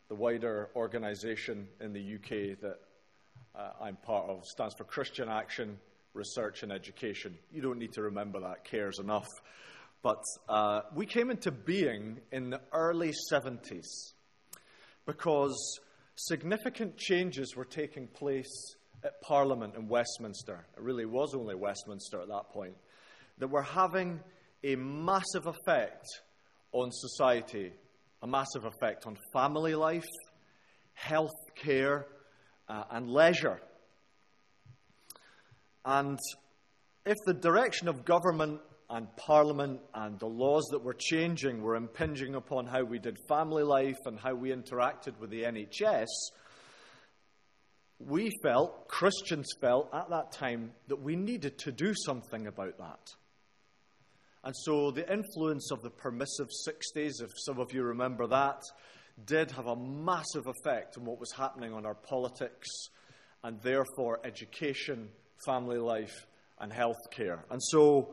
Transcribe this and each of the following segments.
the wider organisation in the UK that I'm part of stands for Christian Action, Research and Education. You don't need to remember that, CARES enough. But we came into being in the early 70s because significant changes were taking place at Parliament in Westminster. It really was only Westminster at that point, that were having a massive effect on society, a massive effect on family life, health care, and leisure. And if the direction of government and Parliament and the laws that were changing were impinging upon how we did family life and how we interacted with the NHS, we felt, Christians felt at that time, that we needed to do something about that. And so the influence of the permissive 60s, if some of you remember that, did have a massive effect on what was happening on our politics and therefore education, family life and healthcare. And so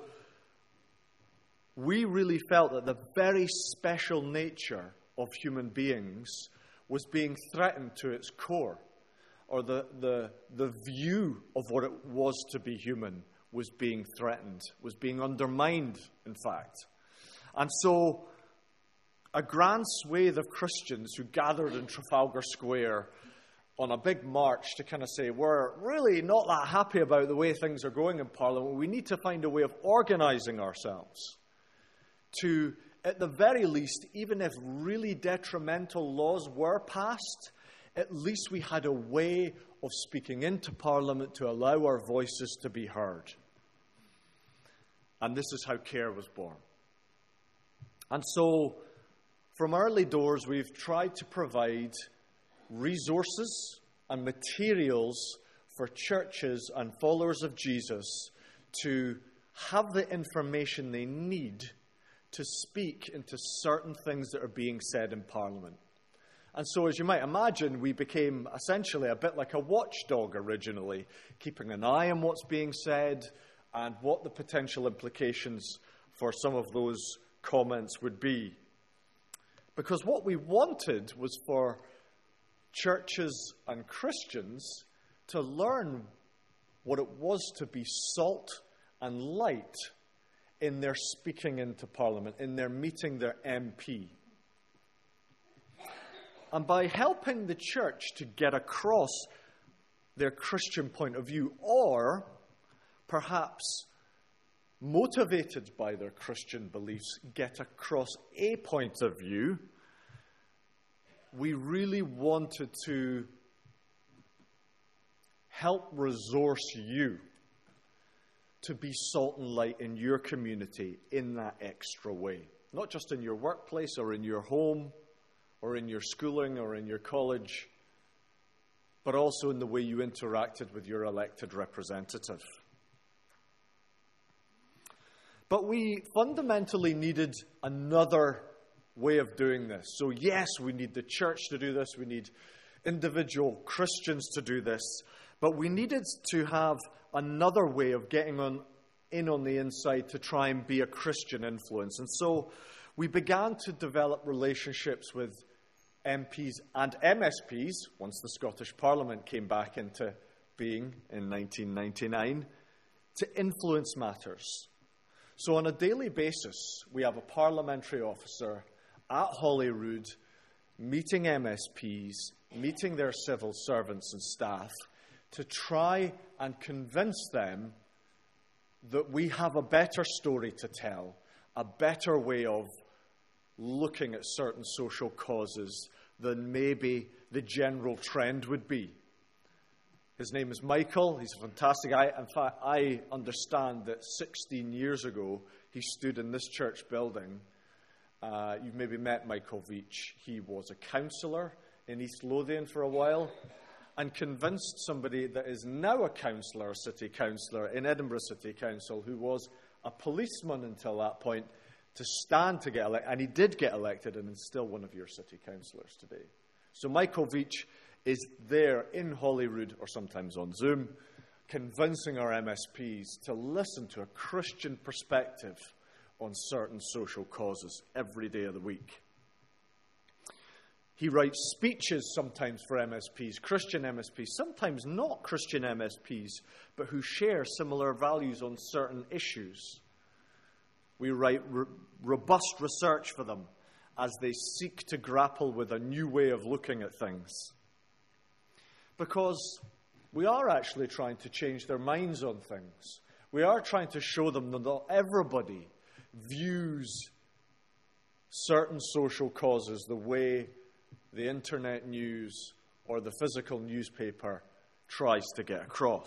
we really felt that the very special nature of human beings was being threatened to its core, or the view of what it was to be human was being threatened, was being undermined, in fact. And so a grand swathe of Christians who gathered in Trafalgar Square on a big march to kind of say, we're really not that happy about the way things are going in Parliament. We need to find a way of organising ourselves to, at the very least, even if really detrimental laws were passed, at least we had a way of speaking into Parliament to allow our voices to be heard. And this is how CARE was born. And so, from early doors, we've tried to provide resources and materials for churches and followers of Jesus to have the information they need to speak into certain things that are being said in Parliament. And so, as you might imagine, we became essentially a bit like a watchdog originally, keeping an eye on what's being said and what the potential implications for some of those comments would be. Because what we wanted was for churches and Christians to learn what it was to be salt and light in their speaking into Parliament, in their meeting their MP. And by helping the church to get across their Christian point of view, or perhaps motivated by their Christian beliefs, get across a point of view, we really wanted to help resource you to be salt and light in your community in that extra way. Not just in your workplace or in your home or in your schooling or in your college, but also in the way you interacted with your elected representative. But we fundamentally needed another way of doing this. So yes, we need the church to do this, we need individual Christians to do this, but we needed to have another way of getting in on the inside to try and be a Christian influence. And so we began to develop relationships with MPs and MSPs, once the Scottish Parliament came back into being in 1999, to influence matters. So on a daily basis, we have a parliamentary officer at Holyrood meeting MSPs, meeting their civil servants and staff, to try and convince them that we have a better story to tell, a better way of looking at certain social causes than maybe the general trend would be. His name is Michael. He's a fantastic guy. In fact, I understand that 16 years ago, he stood in this church building. You've maybe met Michael Veach. He was a councillor in East Lothian for a while and convinced somebody that is now a councillor, a city councillor in Edinburgh City Council, who was a policeman until that point, to stand to get elected. And he did get elected and is still one of your city councillors today. So Michael Veach is there in Holyrood, or sometimes on Zoom, convincing our MSPs to listen to a Christian perspective on certain social causes every day of the week. He writes speeches sometimes for MSPs, Christian MSPs, sometimes not Christian MSPs, but who share similar values on certain issues. We write robust research for them as they seek to grapple with a new way of looking at things. Because we are actually trying to change their minds on things. We are trying to show them that not everybody views certain social causes the way the internet news or the physical newspaper tries to get across.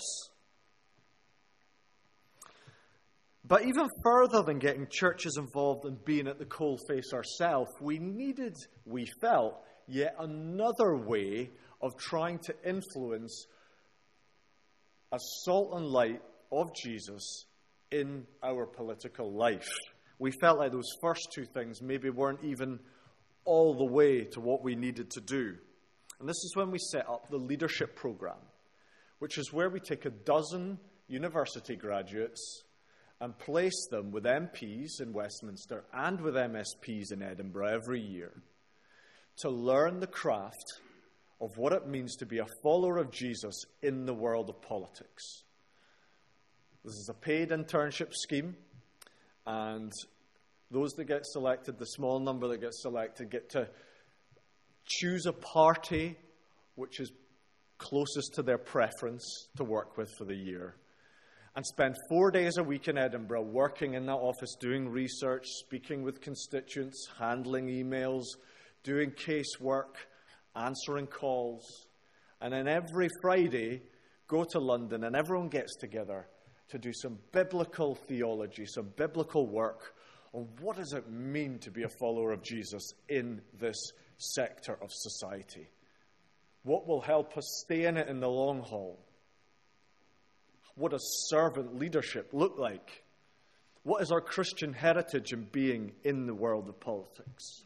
But even further than getting churches involved and being at the coalface ourselves, we felt, yet another way of trying to influence a salt and light of Jesus in our political life. We felt like those first two things maybe weren't even all the way to what we needed to do. And this is when we set up the leadership program, which is where we take a dozen university graduates and place them with MPs in Westminster and with MSPs in Edinburgh every year to learn the craft of what it means to be a follower of Jesus in the world of politics. This is a paid internship scheme, and those that get selected, the small number that get selected, get to choose a party which is closest to their preference to work with for the year, and spend 4 days a week in Edinburgh working in that office, doing research, speaking with constituents, handling emails, doing casework, answering calls, and then every Friday go to London and everyone gets together to do some biblical theology, some biblical work on what does it mean to be a follower of Jesus in this sector of society. What will help us stay in it in the long haul? What does servant leadership look like? What is our Christian heritage in being in the world of politics?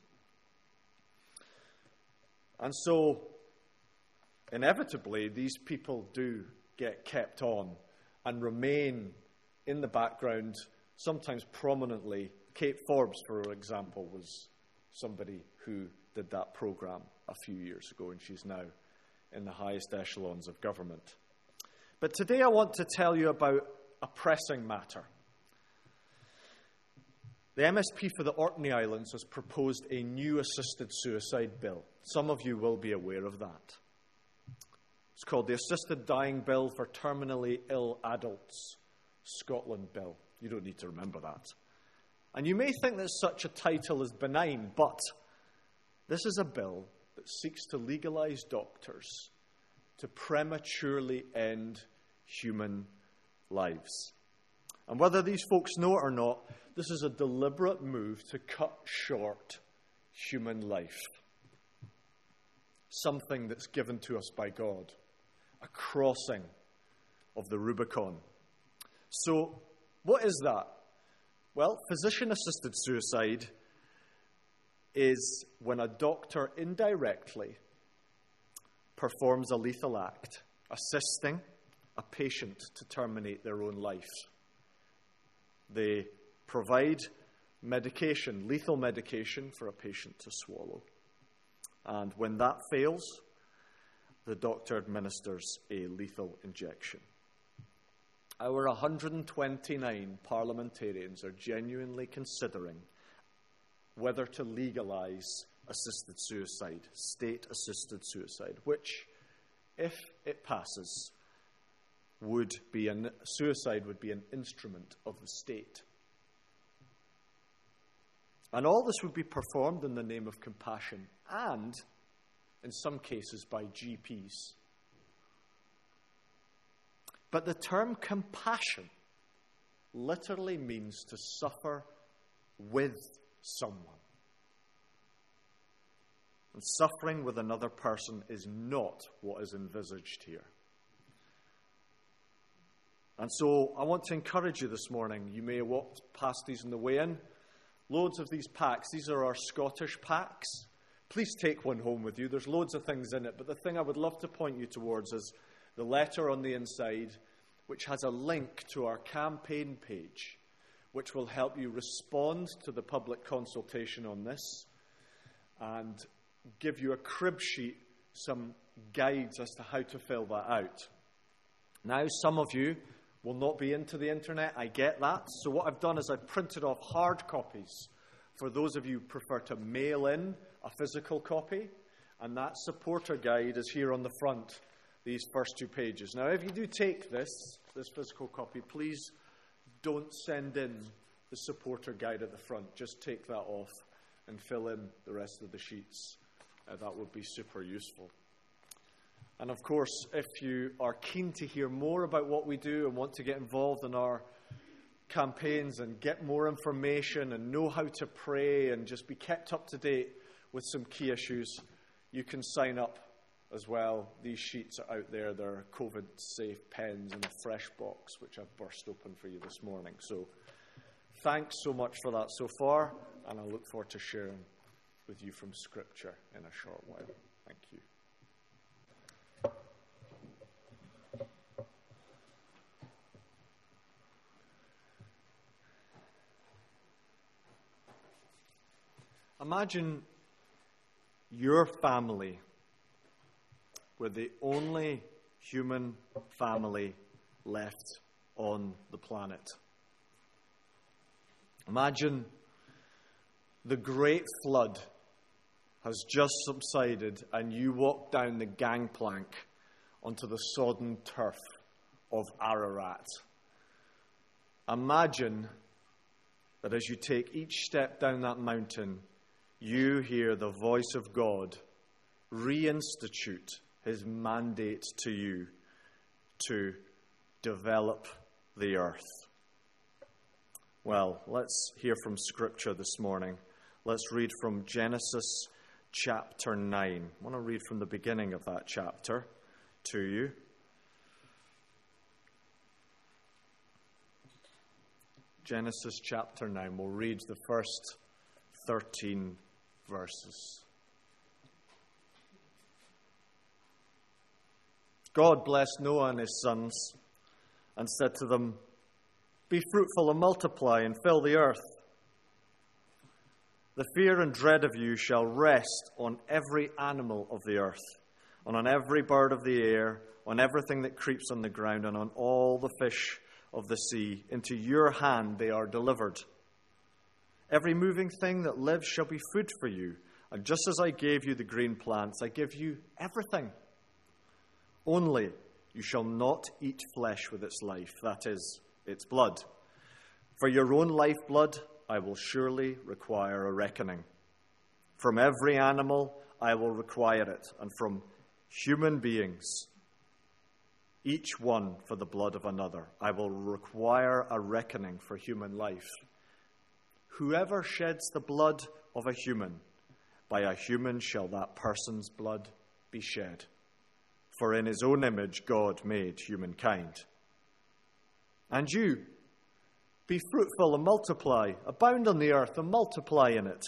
And so, inevitably, these people do get kept on and remain in the background, sometimes prominently. Kate Forbes, for example, was somebody who did that program a few years ago, and she's now in the highest echelons of government. But today I want to tell you about a pressing matter. The MSP for the Orkney Islands has proposed a new assisted suicide bill. Some of you will be aware of that. It's called the Assisted Dying Bill for Terminally Ill Adults, Scotland Bill. You don't need to remember that. And you may think that such a title is benign, but this is a bill that seeks to legalise doctors to prematurely end human lives. And whether these folks know it or not, this is a deliberate move to cut short human life. Something that's given to us by God. A crossing of the Rubicon. So, what is that? Well, physician-assisted suicide is when a doctor indirectly performs a lethal act, assisting a patient to terminate their own life. They provide medication, lethal medication, for a patient to swallow. And when that fails, the doctor administers a lethal injection. Our 129 parliamentarians are genuinely considering whether to legalise assisted suicide, state-assisted suicide, which, if it passes, suicide would be an instrument of the state. And all this would be performed in the name of compassion and, in some cases, by GPs. But the term compassion literally means to suffer with someone. And suffering with another person is not what is envisaged here. And so I want to encourage you this morning. You may have walked past these on the way in. Loads of these packs. These are our Scottish packs. Please take one home with you. There's loads of things in it. But the thing I would love to point you towards is the letter on the inside, which has a link to our campaign page, which will help you respond to the public consultation on this and give you a crib sheet, some guides as to how to fill that out. Now, some of you will not be into the internet. I get that. So what I've done is I've printed off hard copies for those of you who prefer to mail in a physical copy. And that supporter guide is here on the front, these first 2 pages. Now, if you do take this physical copy, please don't send in the supporter guide at the front. Just take that off and fill in the rest of the sheets. That would be super useful. And of course, if you are keen to hear more about what we do and want to get involved in our campaigns and get more information and know how to pray and just be kept up to date with some key issues, you can sign up as well. These sheets are out there. They're COVID-safe pens in a fresh box, which I've burst open for you this morning. So thanks so much for that so far, and I look forward to sharing with you from Scripture in a short while. Thank you. Imagine your family were the only human family left on the planet. Imagine the great flood has just subsided and you walk down the gangplank onto the sodden turf of Ararat. Imagine that as you take each step down that mountain, you hear the voice of God reinstitute his mandate to you to develop the earth. Well, let's hear from Scripture this morning. Let's read from Genesis chapter 9. I want to read from the beginning of that chapter to you. Genesis chapter 9. We'll read the first 13 verses. God blessed Noah and his sons and said to them, "Be fruitful and multiply and fill the earth. The fear and dread of you shall rest on every animal of the earth, and on every bird of the air, on everything that creeps on the ground, and on all the fish of the sea. Into your hand they are delivered. Every moving thing that lives shall be food for you. And just as I gave you the green plants, I give you everything. Only you shall not eat flesh with its life, that is, its blood. For your own lifeblood I will surely require a reckoning. From every animal I will require it, and from human beings, each one for the blood of another, I will require a reckoning for human life. Whoever sheds the blood of a human, by a human shall that person's blood be shed. For in his own image God made humankind. And you, be fruitful and multiply, abound on the earth and multiply in it."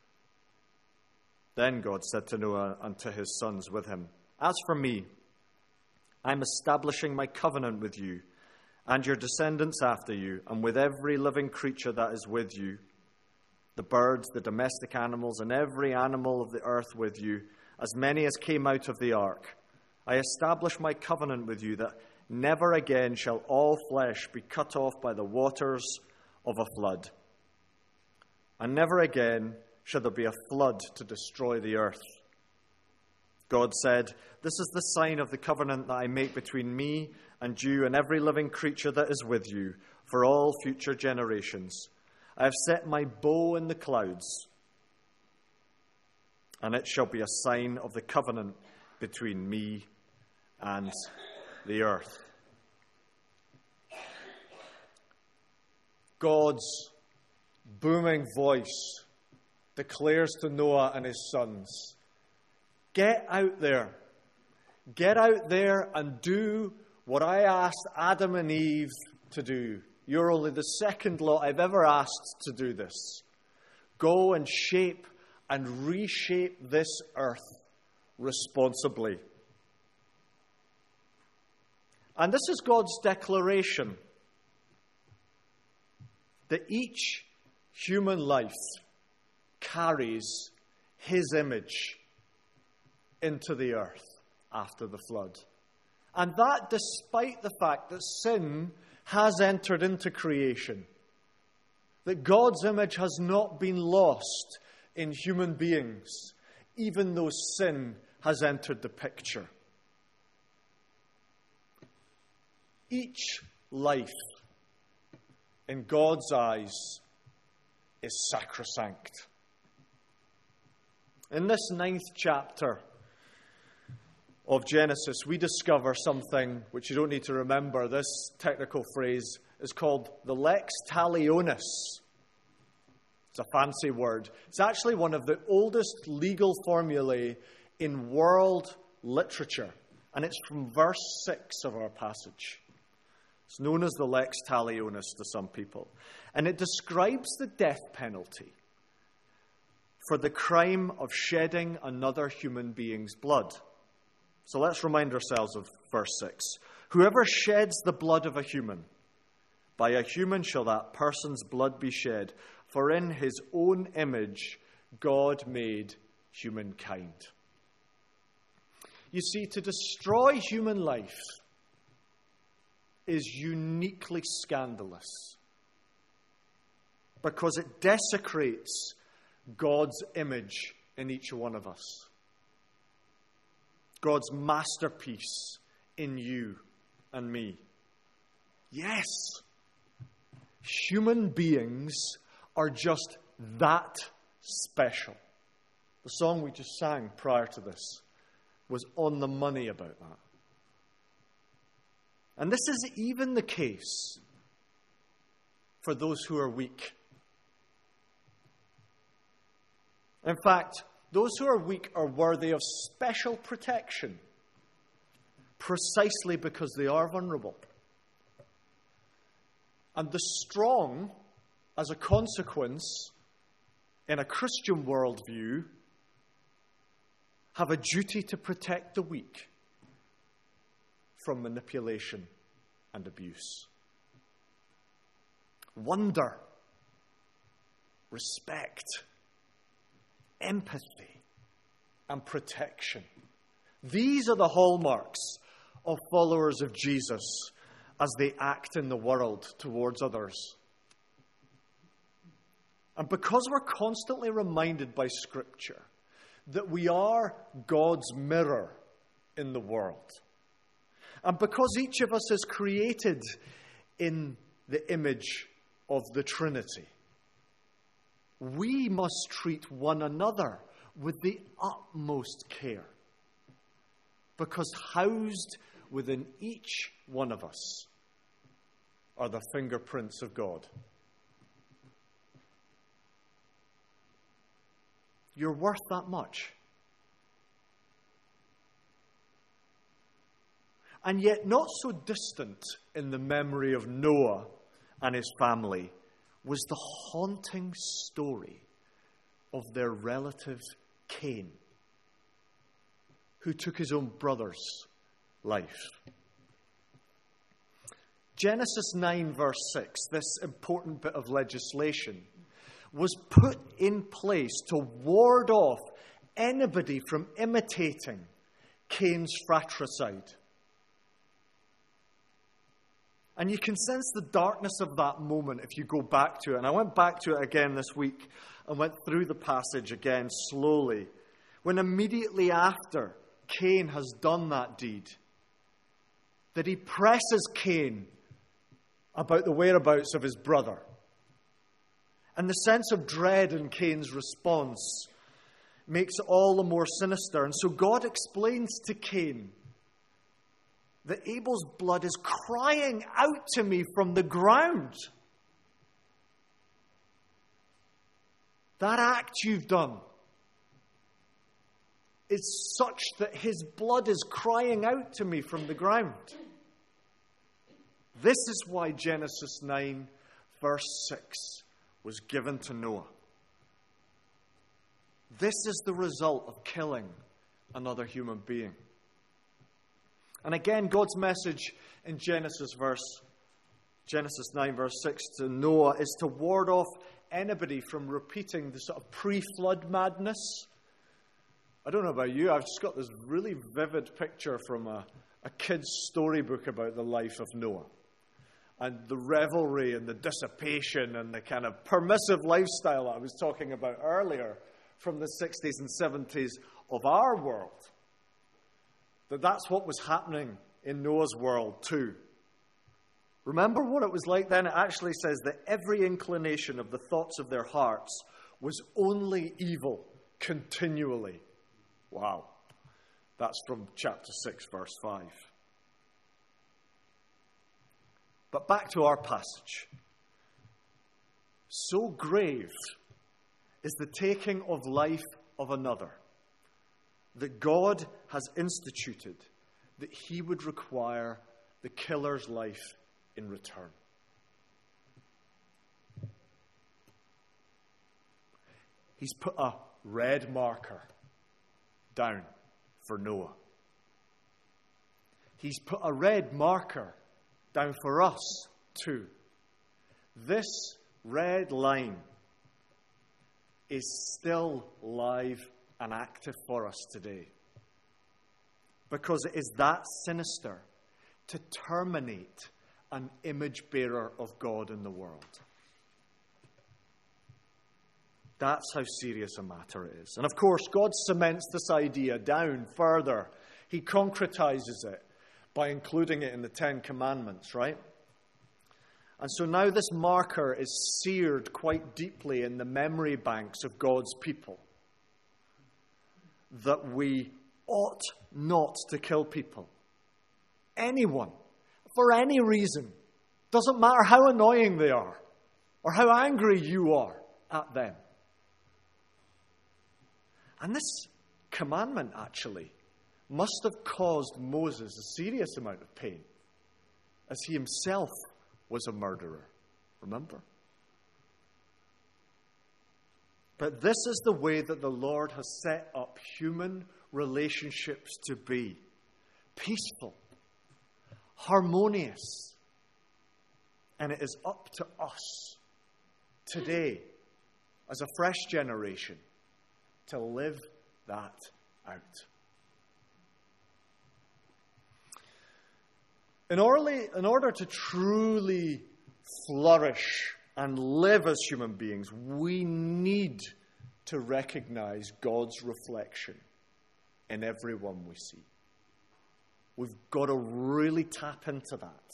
Then God said to Noah and to his sons with him, "As for me, I am establishing my covenant with you and your descendants after you, and with every living creature that is with you, the birds, the domestic animals, and every animal of the earth with you, as many as came out of the ark. I establish my covenant with you that never again shall all flesh be cut off by the waters of a flood. And never again shall there be a flood to destroy the earth." God said, "This is the sign of the covenant that I make between me and you and every living creature that is with you for all future generations. I have set my bow in the clouds, and it shall be a sign of the covenant between me and the earth." God's booming voice declares to Noah and his sons, "Get out there. Get out there and do what I asked Adam and Eve to do. You're only the second lot I've ever asked to do this. Go and shape and reshape this earth responsibly." And this is God's declaration that each human life carries his image into the earth after the flood. And that despite the fact that sin has entered into creation, that God's image has not been lost in human beings, even though sin has entered the picture. Each life in God's eyes is sacrosanct. In this 9th chapter of Genesis, we discover something which you don't need to remember. This technical phrase is called the lex talionis. It's a fancy word. It's actually one of the oldest legal formulae in world literature, and it's from verse 6 of our passage. It's known as the lex talionis to some people, and it describes the death penalty for the crime of shedding another human being's blood. So let's remind ourselves of verse 6. Whoever sheds the blood of a human, by a human shall that person's blood be shed, for in his own image God made humankind. You see, to destroy human life is uniquely scandalous because it desecrates God's image in each one of us. God's masterpiece in you and me. Yes, human beings are just that special. The song we just sang prior to this was on the money about that. And this is even the case for those who are weak. In fact, those who are weak are worthy of special protection precisely because they are vulnerable. And the strong, as a consequence, in a Christian worldview, have a duty to protect the weak from manipulation and abuse. Wonder, respect, empathy, and protection. These are the hallmarks of followers of Jesus as they act in the world towards others. And because we're constantly reminded by Scripture that we are God's mirror in the world, and because each of us is created in the image of the Trinity, we must treat one another with the utmost care, because housed within each one of us are the fingerprints of God. You're worth that much. And yet not so distant in the memory of Noah and his family was the haunting story of their relative Cain, who took his own brother's life. Genesis 9 verse 6, this important bit of legislation, was put in place to ward off anybody from imitating Cain's fratricide. And you can sense the darkness of that moment if you go back to it. And I went back to it again this week and went through the passage again slowly. When immediately after Cain has done that deed, that he presses Cain about the whereabouts of his brother. And the sense of dread in Cain's response makes it all the more sinister. And so God explains to Cain that Abel's blood is crying out to me from the ground. That act you've done is such that his blood is crying out to me from the ground. This is why Genesis 9, verse 6 was given to Noah. This is the result of killing another human being. And again, God's message in Genesis 9, verse 6 to Noah is to ward off anybody from repeating the sort of pre-flood madness I don't know about you, I've just got this really vivid picture from a kid's storybook about the life of Noah. And the revelry and the dissipation and the kind of permissive lifestyle I was talking about earlier from the 60s and 70s of our world. That's what was happening in Noah's world too. Remember what it was like then? It actually says that every inclination of the thoughts of their hearts was only evil continually. Wow. That's from chapter 6, verse 5. But back to our passage. So grave is the taking of life of another that God has instituted that he would require the killer's life in return. He's put a red marker down for Noah. He's put a red marker down for us too. This red line is still live and active for us today, because it is that sinister to terminate an image bearer of God in the world. That's how serious a matter it is. And of course, God cements this idea down further. He concretizes it by including it in the Ten Commandments, right? And so now this marker is seared quite deeply in the memory banks of God's people, that we ought not to kill people. Anyone, for any reason. Doesn't matter how annoying they are or how angry you are at them. And this commandment actually must have caused Moses a serious amount of pain, as he himself was a murderer. Remember? But this is the way that the Lord has set up human relationships to be. Peaceful, harmonious. And it is up to us today, as a fresh generation, to live that out. In order to truly flourish and live as human beings, we need to recognize God's reflection in everyone we see. We've got to really tap into that.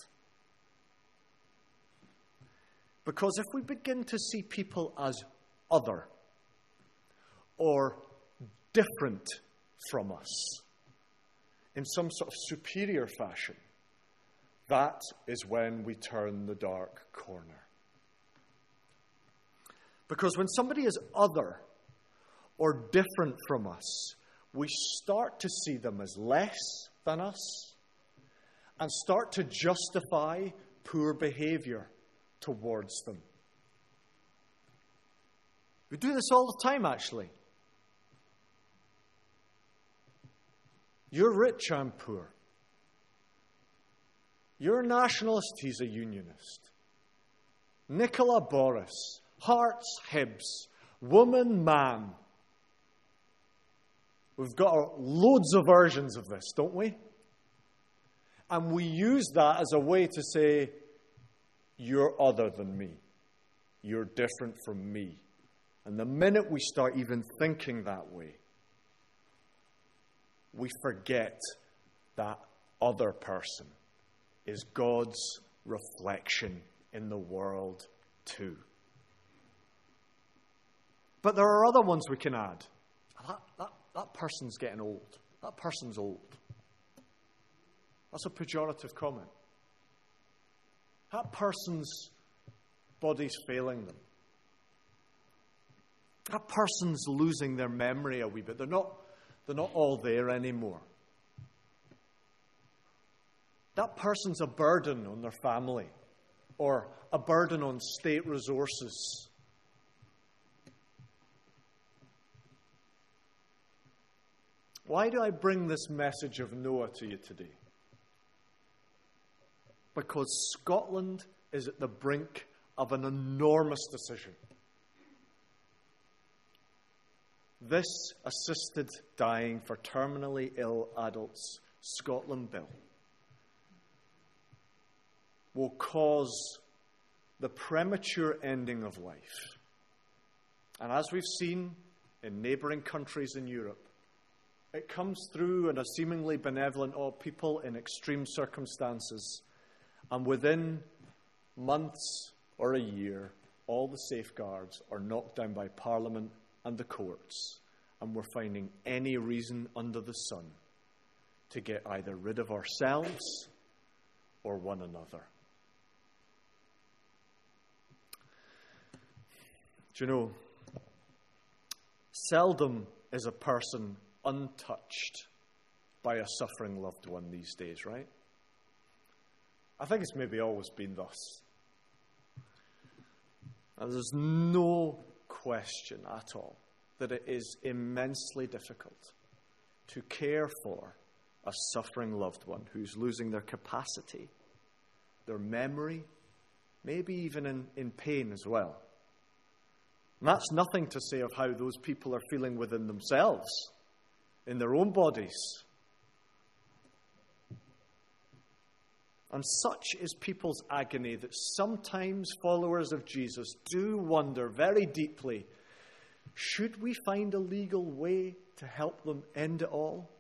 Because if we begin to see people as other or different from us in some sort of superior fashion, that is when we turn the dark corner. Because when somebody is other or different from us, we start to see them as less than us and start to justify poor behavior towards them. We do this all the time, actually. You're rich, I'm poor. You're a nationalist, he's a unionist. Nicola Boris, Hearts, Hibs, woman, man. We've got loads of versions of this, don't we? And we use that as a way to say, you're other than me. You're different from me. And the minute we start even thinking that way, we forget that other person is God's reflection in the world too. But there are other ones we can add. That person's getting old. That person's old. That's a pejorative comment. That person's body's failing them. That person's losing their memory a wee bit. They're not all there anymore. That person's a burden on their family or a burden on state resources. Why do I bring this message of Noah to you today? Because Scotland is at the brink of an enormous decision. this assisted dying for terminally ill adults Scotland Bill will cause the premature ending of life. And as we've seen in neighbouring countries in Europe, it comes through in a seemingly benevolent people in extreme circumstances, and within months or a year, all the safeguards are knocked down by Parliament and the courts, and we're finding any reason under the sun to get either rid of ourselves or one another. Do you know, seldom is a person untouched by a suffering loved one these days, right? I think it's maybe always been thus. And there's no question at all that it is immensely difficult to care for a suffering loved one who's losing their capacity, their memory, maybe even in pain as well. And that's nothing to say of how those people are feeling within themselves, in their own bodies. And such is people's agony that sometimes followers of Jesus do wonder very deeply, should we find a legal way to help them end it all?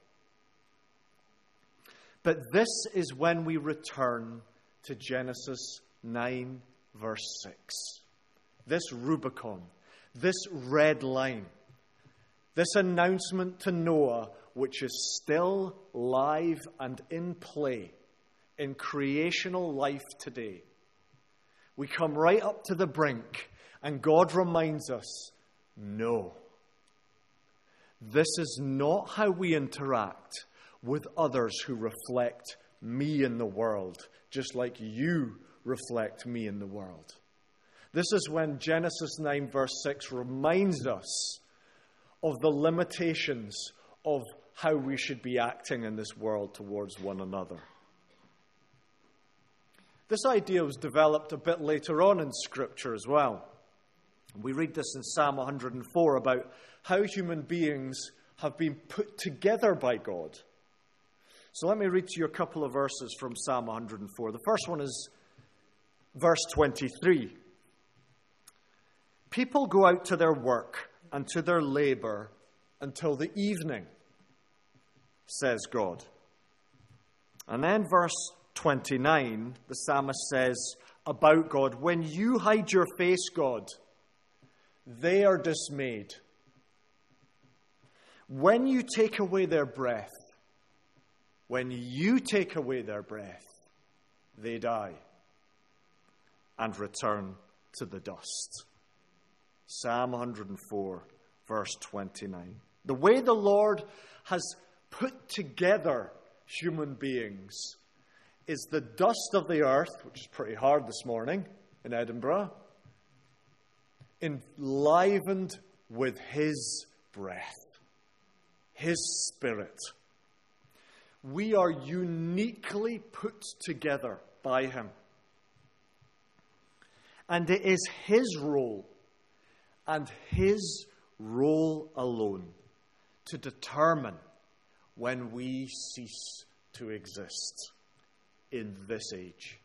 But this is when we return to Genesis 9, verse 6. This Rubicon, this red line, this announcement to Noah, which is still live and in play in creational life today. We come right up to the brink, and God reminds us, no, this is not how we interact with others who reflect me in the world, just like you reflect me in the world. This is when Genesis 9, verse 6 reminds us of the limitations of how we should be acting in this world towards one another. This idea was developed a bit later on in Scripture as well. We read this in Psalm 104 about how human beings have been put together by God. So let me read to you a couple of verses from Psalm 104. The first one is verse 23. People go out to their work and to their labor until the evening, says God. And then verse 29, the psalmist says about God, when you hide your face, God, they are dismayed. When you take away their breath, when you take away their breath, they die and return to the dust. Psalm 104, verse 29. The way the Lord has put together human beings is the dust of the earth, which is pretty hard this morning in Edinburgh, enlivened with His breath, His Spirit. We are uniquely put together by Him. And it is His role, and His role alone, to determine when we cease to exist in this age.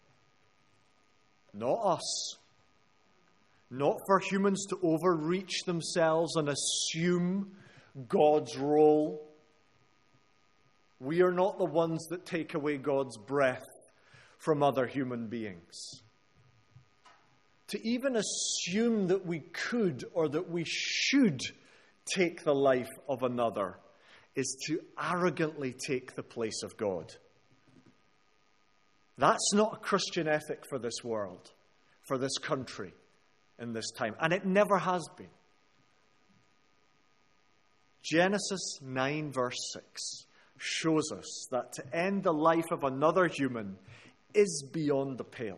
Not us. Not for humans to overreach themselves and assume God's role. We are not the ones that take away God's breath from other human beings. To even assume that we could or that we should take the life of another is to arrogantly take the place of God. That's not a Christian ethic for this world, for this country, in this time. And it never has been. Genesis 9, verse 6 shows us that to end the life of another human is beyond the pale.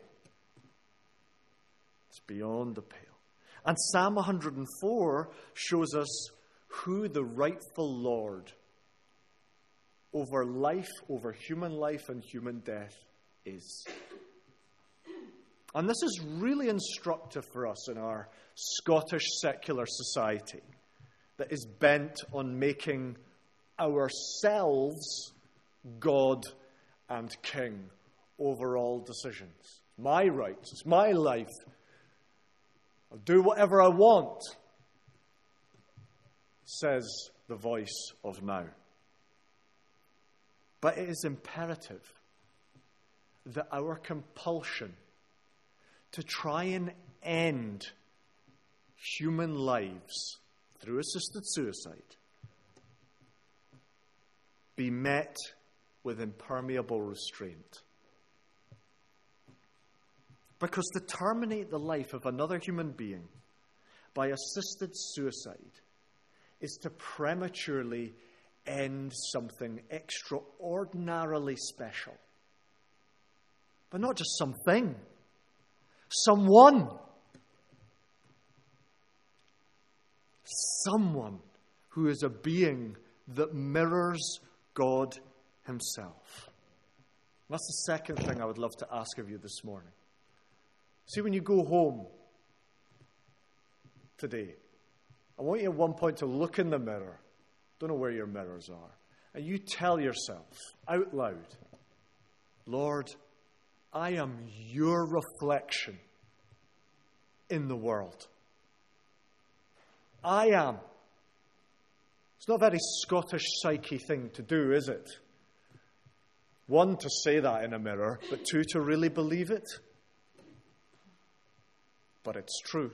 It's beyond the pale. And Psalm 104 shows us who the rightful Lord over life, over human life and human death is. And this is really instructive for us in our Scottish secular society. that is bent on making ourselves God and King over all decisions. My rights, it's my life. I'll do whatever I want, says the voice of now. But it is imperative that our compulsion to try and end human lives through assisted suicide be met with impermeable restraint. Because to terminate the life of another human being by assisted suicide is to prematurely end something extraordinarily special. But not just something, someone. Someone who is a being that mirrors God himself. That's the second thing I would love to ask of you this morning. See, when you go home today, I want you at one point to look in the mirror. Don't know where your mirrors are. And you tell yourself out loud, Lord, I am your reflection in the world. I am. It's not a very Scottish psyche thing to do, is it? One, to say that in a mirror, but two, to really believe it. But it's true.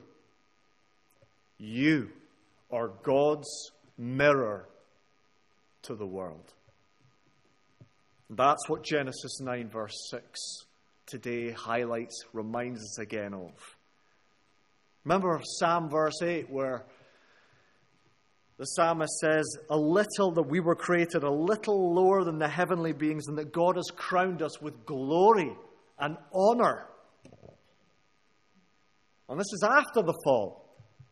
You are God's mirror to the world. That's what Genesis 9 verse 6 today highlights, reminds us again of. Remember Psalm verse 8 where the psalmist says, that we were created a little lower than the heavenly beings and that God has crowned us with glory and honor. And this is after the fall.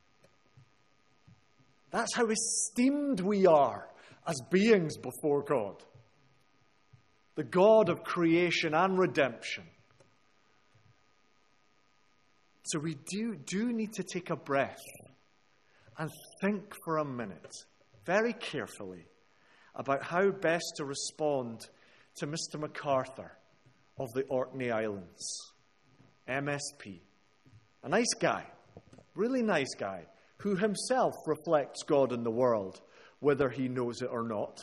That's how esteemed we are as beings before God. The God of creation and redemption. So we do need to take a breath and think for a minute, very carefully, about how best to respond to Mr. MacArthur of the Orkney Islands, MSP. A nice guy, really nice guy, who himself reflects God in the world, whether he knows it or not.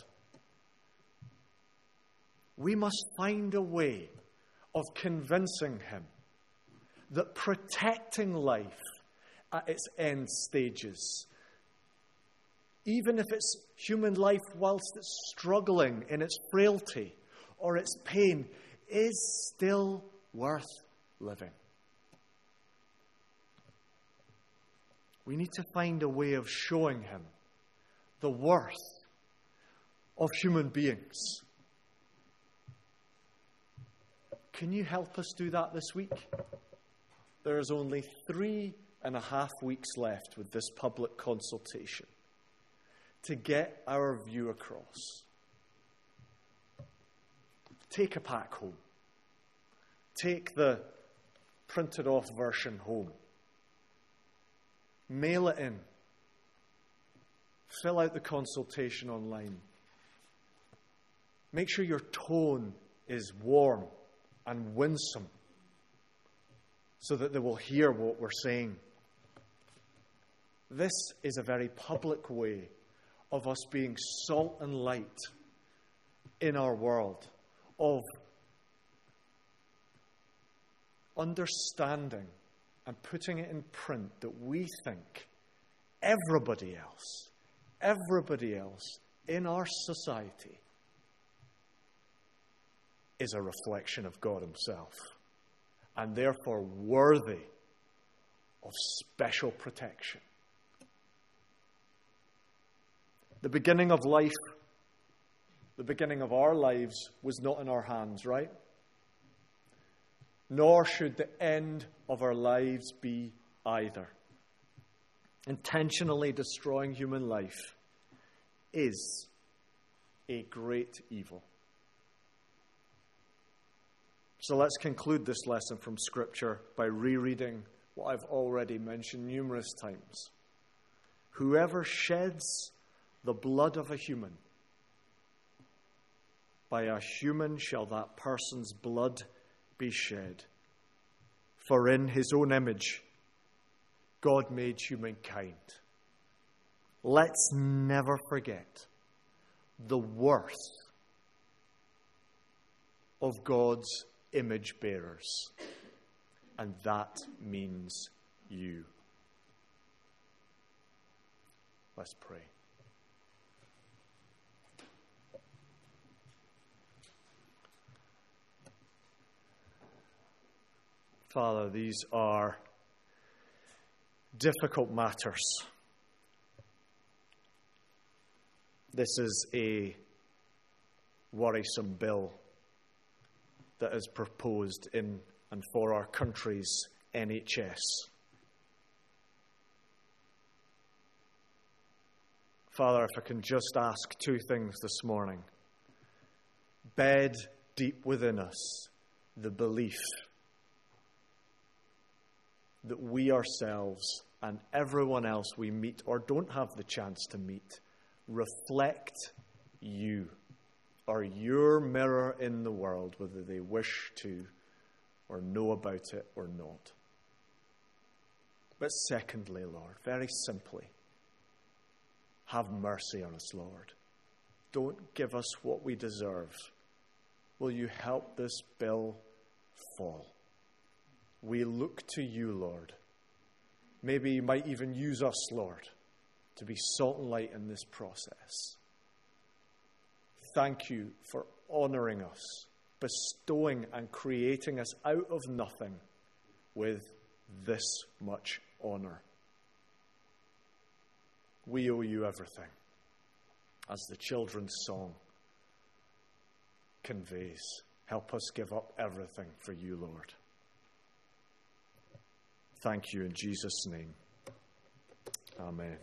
We must find a way of convincing him that protecting life at its end stages, even if it's human life whilst it's struggling in its frailty or its pain, is still worth living. We need to find a way of showing him the worth of human beings. Can you help us do that this week? There is only 3.5 weeks left with this public consultation to get our view across. Take a pack home. Take the printed off version home. Mail it in. Fill out the consultation online. Make sure your tone is warm and winsome so that they will hear what we're saying. This is a very public way of us being salt and light in our world, of understanding and putting it in print that we think everybody else in our society is a reflection of God himself and therefore worthy of special protection. The beginning of life, the beginning of our lives was not in our hands, right? Nor should the end of our lives be either. Intentionally destroying human life is a great evil. So let's conclude this lesson from Scripture by rereading what I've already mentioned numerous times. Whoever sheds the blood of a human, by a human shall that person's blood be shed. For in his own image, God made humankind. Let's never forget the worth of God's image bearers. And that means you. Let's pray. Father, these are difficult matters. This is a worrisome bill that is proposed in and for our country's NHS. Father, if I can just ask two things this morning. Bed deep within us the belief that we ourselves and everyone else we meet or don't have the chance to meet reflect you, or your mirror in the world, whether they wish to or know about it or not. But secondly, Lord, very simply, have mercy on us, Lord. Don't give us what we deserve. Will you help this bill fall? We look to you, Lord. Maybe you might even use us, Lord, to be salt and light in this process. Thank you for honoring us, bestowing and creating us out of nothing with this much honor. We owe you everything, as the children's song conveys. Help us give up everything for you, Lord. Thank you in Jesus' name. Amen.